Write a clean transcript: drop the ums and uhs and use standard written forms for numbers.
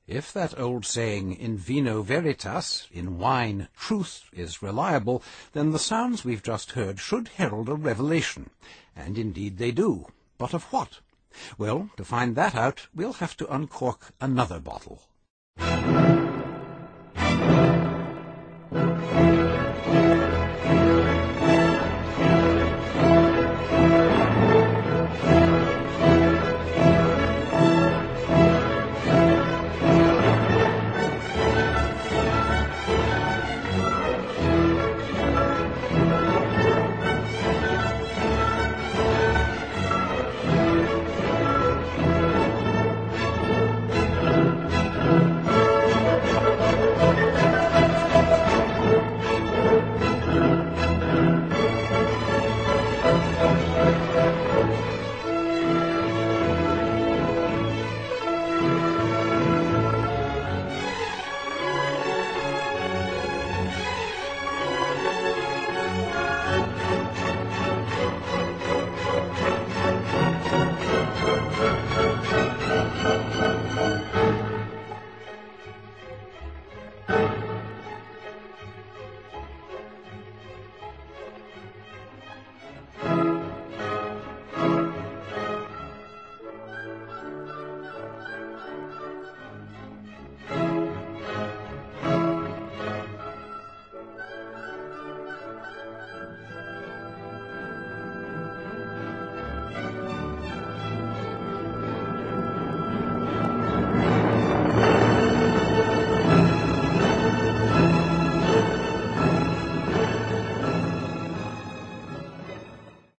If that old saying, in vino veritas, in wine truth, is reliable, then the sounds we've just heard should herald a revelation. And indeed they do. But of what? Well, to find that out, we'll have to uncork another bottle.